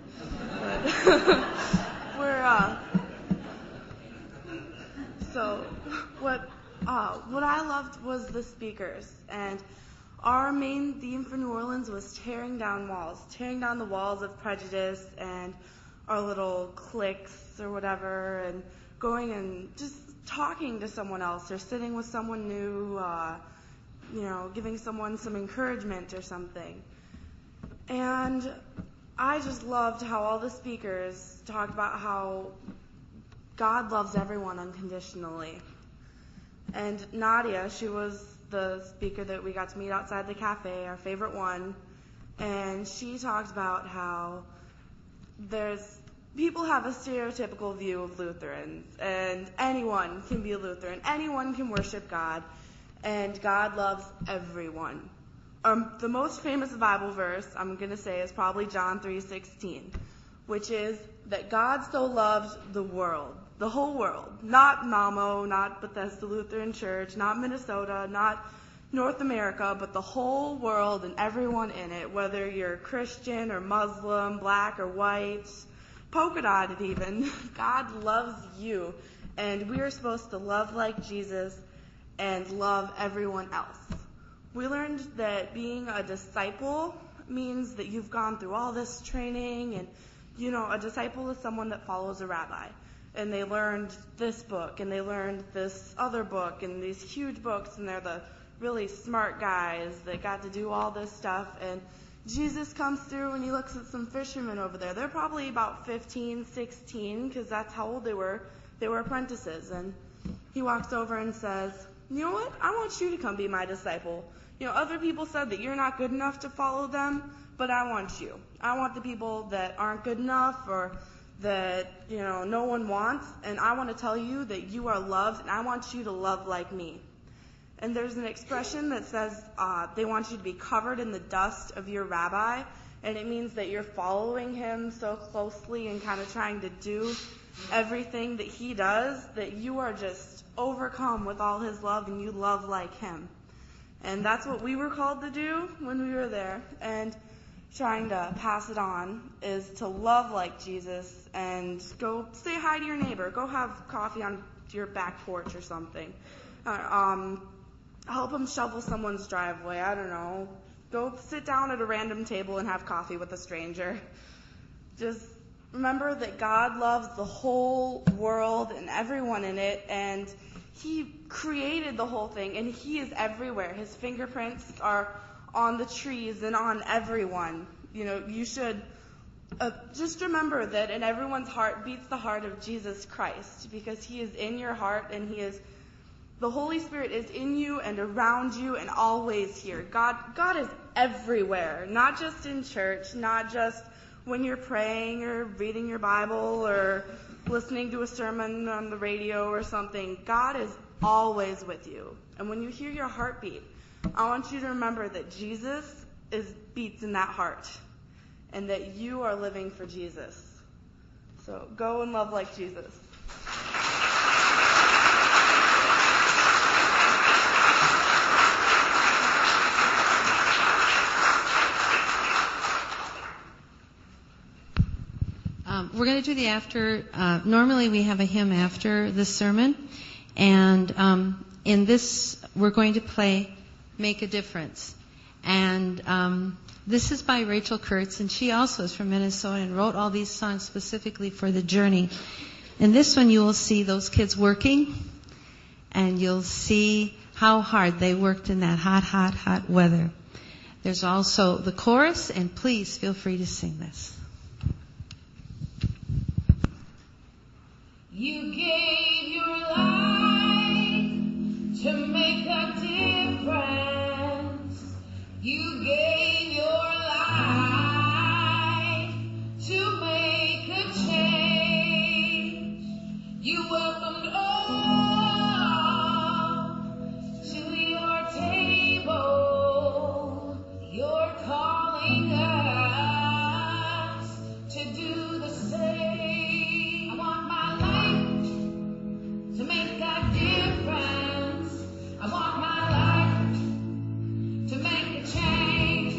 [SPEAKER 4] But so what What I loved was the speakers, and our main theme for New Orleans was tearing down the walls of prejudice and our little cliques or whatever, and going and just talking to someone else or sitting with someone new, giving someone some encouragement or something. And I just loved how all the speakers talked about how God loves everyone unconditionally. And Nadia, she was the speaker that we got to meet outside the cafe, our favorite one, and she talked about how people have a stereotypical view of Lutherans, and anyone can be a Lutheran, anyone can worship God, and God loves everyone. The most famous Bible verse I'm going to say is probably John 3:16, which is that God so loved the world, the whole world, not Malmo, not Bethesda Lutheran Church, not Minnesota, not North America, but the whole world and everyone in it, whether you're Christian or Muslim, black or white, polka dotted even. God loves you, and we are supposed to love like Jesus and love everyone else. We learned that being a disciple means that you've gone through all this training, and a disciple is someone that follows a rabbi. And they learned this book, and they learned this other book, and these huge books, and they're the really smart guys that got to do all this stuff. And Jesus comes through, and he looks at some fishermen over there. They're probably about 15, 16, because that's how old they were. They were apprentices. And he walks over and says, "You know what? I want you to come be my disciple. Other people said that you're not good enough to follow them, but I want you. I want the people that aren't good enough or that, no one wants, and I want to tell you that you are loved, and I want you to love like me." And there's an expression that says they want you to be covered in the dust of your rabbi, and it means that you're following him so closely and kind of trying to do everything that he does that you are just overcome with all his love and you love like him. And that's what we were called to do when we were there. And trying to pass it on is to love like Jesus and go say hi to your neighbor. Go have coffee on your back porch or something. Help them shovel someone's driveway. I don't know. Go sit down at a random table and have coffee with a stranger. Just remember that God loves the whole world and everyone in it, and he created the whole thing, and he is everywhere. His fingerprints are on the trees and on everyone. You should just remember that in everyone's heart beats the heart of Jesus Christ, because he is in your heart, and the Holy Spirit is in you and around you and always here. God is everywhere, not just in church, not just when you're praying or reading your Bible or listening to a sermon on the radio or something. God is always with you. And when you hear your heartbeat, I want you to remember that Jesus beats in that heart, and that you are living for Jesus. So go and love like Jesus.
[SPEAKER 1] We're going to do the after. Normally we have a hymn after the sermon, and in this we're going to play "Make a Difference." And this is by Rachel Kurtz, and she also is from Minnesota and wrote all these songs specifically for the journey. In this one you will see those kids working, and you'll see how hard they worked in that hot, hot, hot weather. There's also the chorus, and please feel free to sing this.
[SPEAKER 8] You gave your life to make a difference. You gave your life to make a change. You welcomed all to your table. You're calling us to do the same. I want my life to make a difference. I want my life to make a change.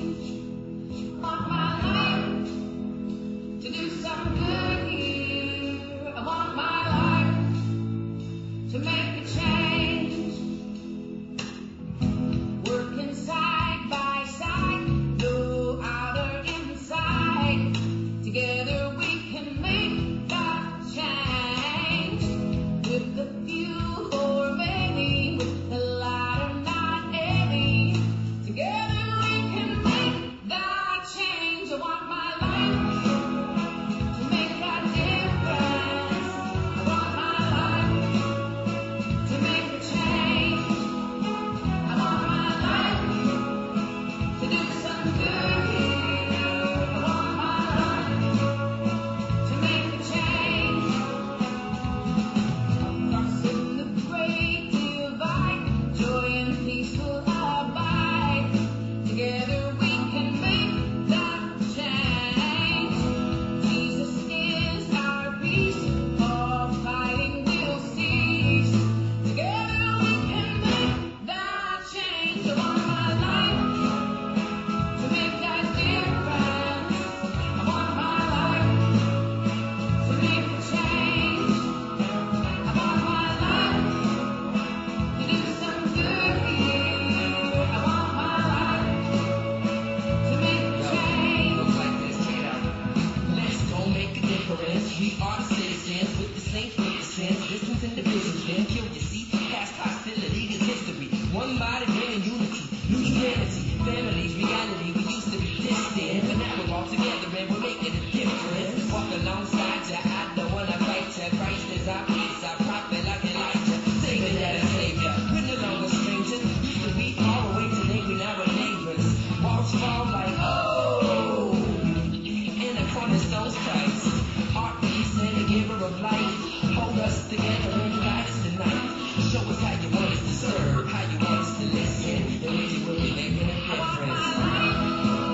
[SPEAKER 6] and we're making a difference. Walk alongside you, I don't wanna fight you. Christ is our peace, our prophet like Elijah. Saving that a savior, we're no longer strangers. Used to be far away, today we now are neighbors. Walls fall like, oh, and the cornerstone's Christ. Art, peace, and the giver of life. Hold us together and guide us tonight. Show us how you want us to serve, how you want us to listen, and we will be making a difference.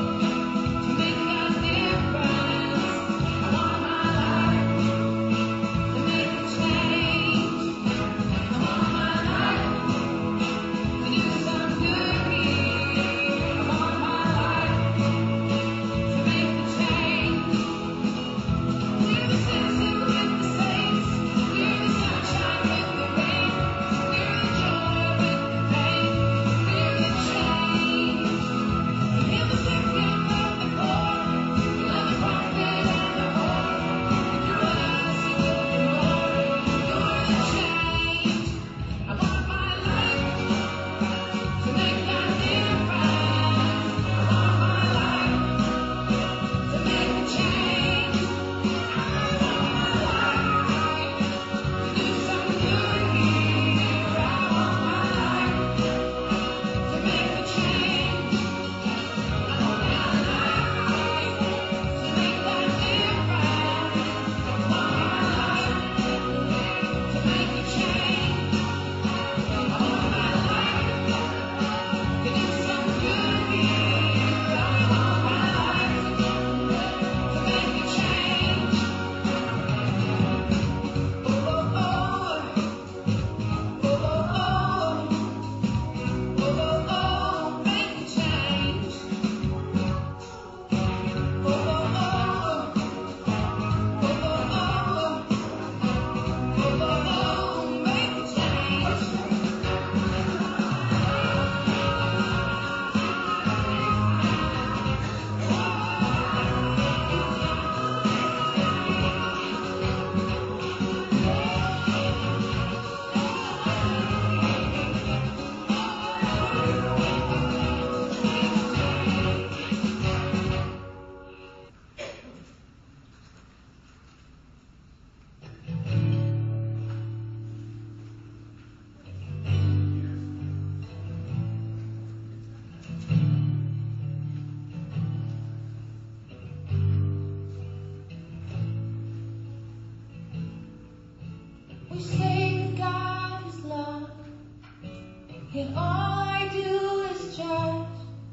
[SPEAKER 8] Yet all I do is judge.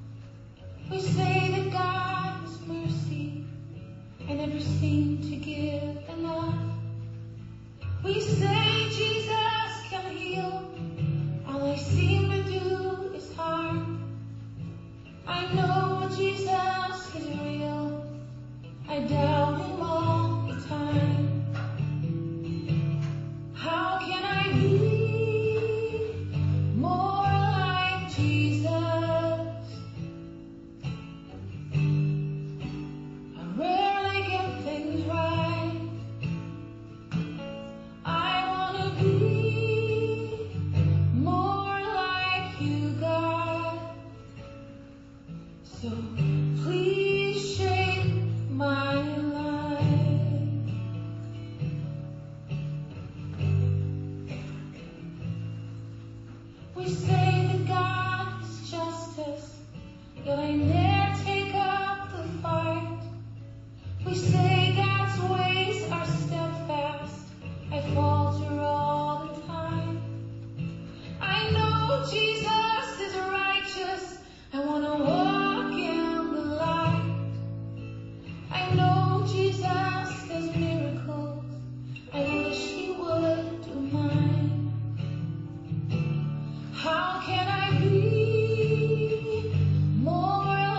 [SPEAKER 8] We say that God is mercy. I never seem to give enough. We say Jesus can heal. All I seem to do is harm. I know Jesus is real. I doubt him all the time. How can I be more like Jesus? I rarely get things right. I want to be more like you, God. So please shape my life. We say that God is justice, yet I never take up the fight. We say God's ways are steadfast, I falter all the time. I know Jesus is righteous, I want to walk in the light. I know Jesus does miracles, I wish he would do mine. How can I be more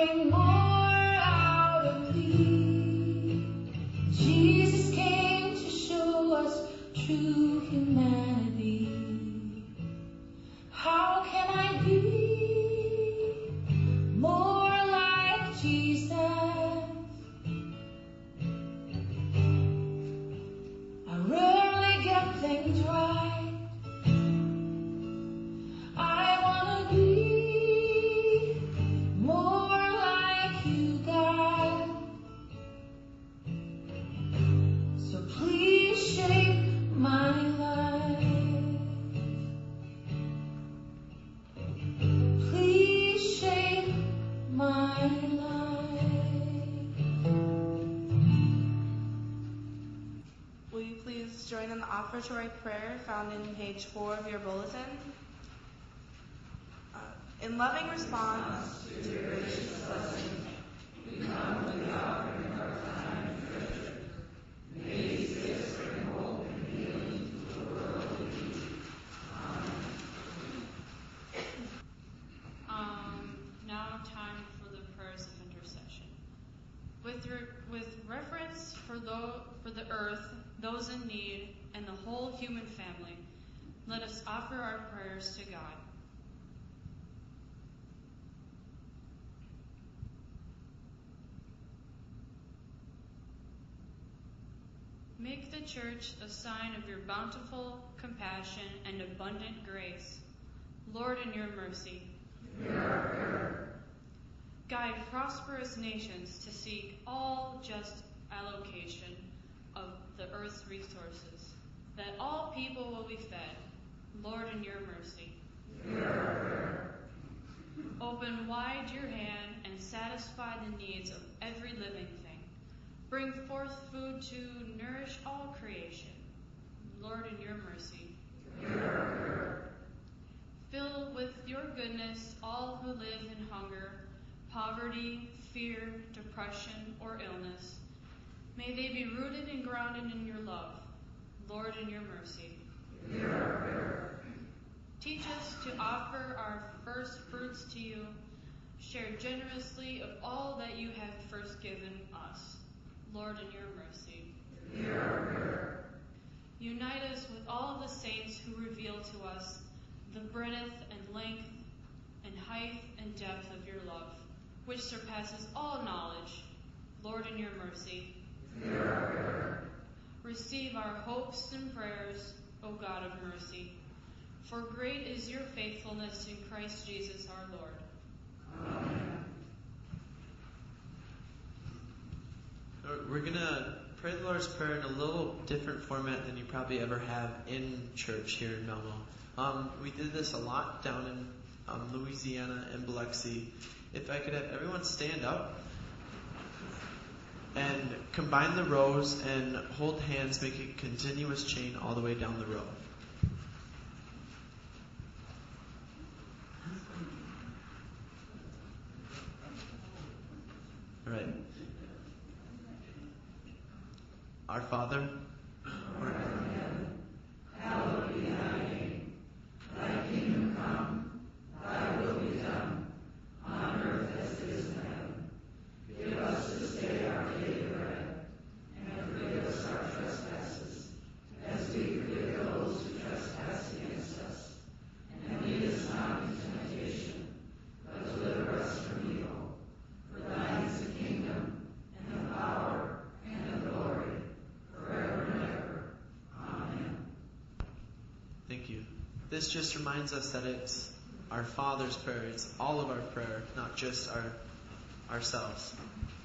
[SPEAKER 8] bring more out of thee. Jesus came to show us true humanity. How can I be more like Jesus? I rarely get things right. I wanna be more like you, God. So please shape my life. Please shape my life.
[SPEAKER 4] Will you please join in the offertory prayer found in page 4 of your bulletin? In loving response to your gracious blessing, we come with the offering of our time and treasure. May these gifts bring hope and healing to the world in need. Amen.
[SPEAKER 5] Now time for the prayers of intercession. With reverence for the earth, those in need, and the whole human family, let us offer our prayers to God. Make the church a sign of your bountiful compassion and abundant grace. Lord, in your mercy. Guide prosperous nations to seek all just allocation of the earth's resources, that all people will be fed. Lord, in your mercy. Open wide your hand and satisfy the needs of every living thing. Bring forth food to nourish all creation. Lord, in your mercy. Fill with your goodness all who live in hunger, poverty, fear, depression, or illness. May they be rooted and grounded in your love. Lord, in your mercy. Teach us to offer our first fruits to you. Share generously of all that you have first given us. Lord, in your mercy. Unite us with all the saints who reveal to us the breadth and length and height and depth of your love, which surpasses all knowledge. Lord, in your mercy. Receive our hopes and prayers, O God of mercy. For great is your faithfulness in Christ Jesus our Lord. Amen.
[SPEAKER 2] We're going to pray the Lord's Prayer in a little different format than you probably ever have in church here in Melmo. We did this a lot down in Louisiana and Biloxi. If I could have everyone stand up and combine the rows and hold hands, make a continuous chain all the way down the row. All right. Our Father, who art in heaven, hallowed be thy name. Thy kingdom come, thy will be done, on earth as it is in heaven. Give us this day our daily bread, and forgive us our trespasses, as we forgive those who trespass against us. And lead us not into temptation, but deliver us from evil. For thine is the kingdom, and the power, and the glory, forever and ever. Amen. Thank you. This just reminds us that it's our Father's prayer. It's all of our prayer, not just ourselves.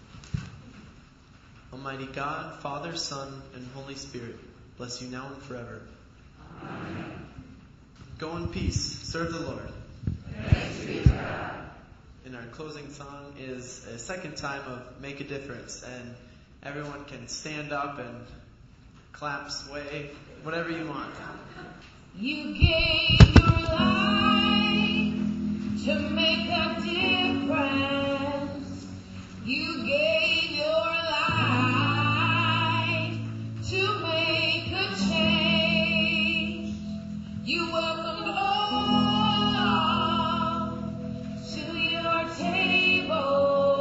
[SPEAKER 2] Almighty God, Father, Son, and Holy Spirit, bless you now and forever. Amen. Go in peace. Serve the Lord. Thanks be to God. And our closing song is a second time of Make a Difference. And everyone can stand up and clap, sway, whatever you want.
[SPEAKER 8] You gave your life to make a difference. You gave your life to make a change. You welcomed all to your table.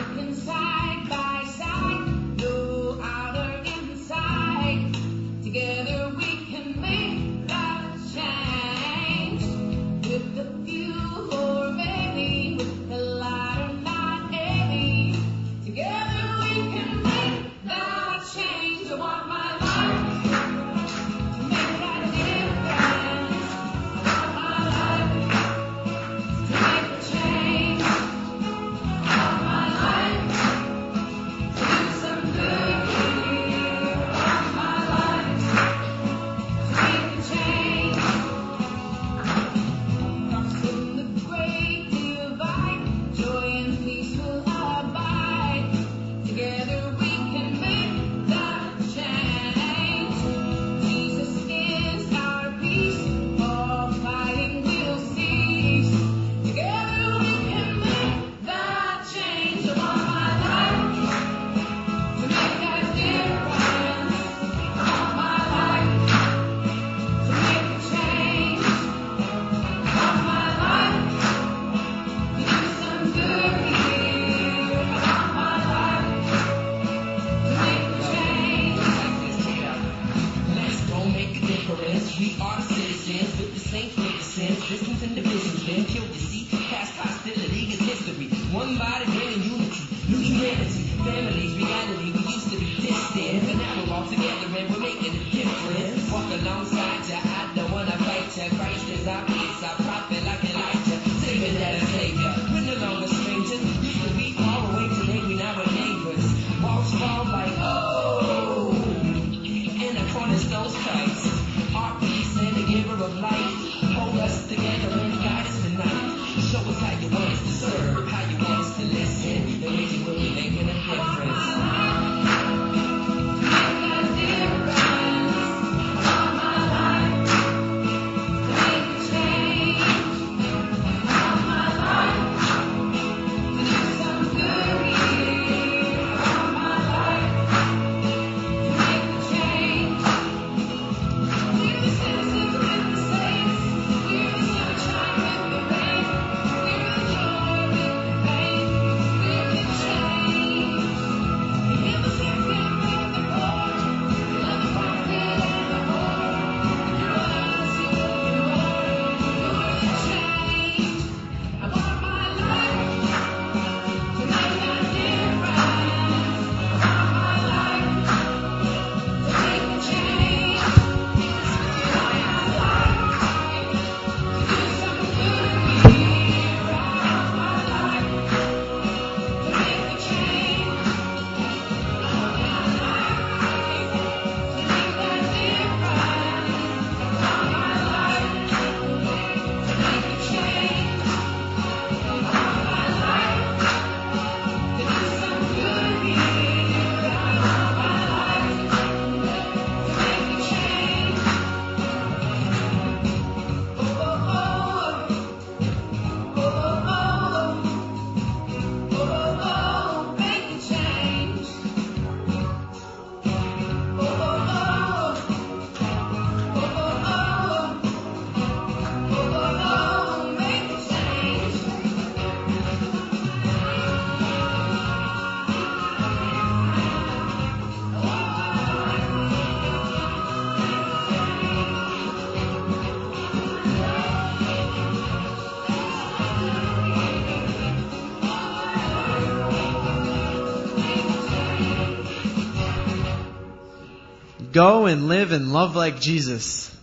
[SPEAKER 8] Walking side by side, no outer inside. Together we can make that change. With a few or maybe with the light or not heavy. Together we can make that change. I want my life to make that difference. I want my life to make the change. I want my life to do some good here. I want my life to make the change. Crossing the great divide, joy and peace will abide. Together we can make that change. Jesus is our peace, all fighting will cease. Together we can make that change. I want my life to make that difference. I want my life to make the change. I want my life to do some good here. I want my life to make the change.
[SPEAKER 6] Let's go make a difference. We are the citizens with the same citizens. Distance and divisions been killed to see. Past hostility is history. One body bringing unity, new humanity, families, reality. We used to be distant, but now we're all together and we're making a difference. Walk alongside ya, I don't wanna fight ya. Christ is our peace, our prophet like Elijah. Saving that a savior, we're no longer strangers. Used to be far away, today we now are neighbors. Walls fall like oh, and the cornerstone's Christ. Our peace and the giver of life. Hold us together and guide us tonight. Show us how you want us to serve, how you want us to listen. The ways you will be making a difference.
[SPEAKER 2] Go and live and love like Jesus.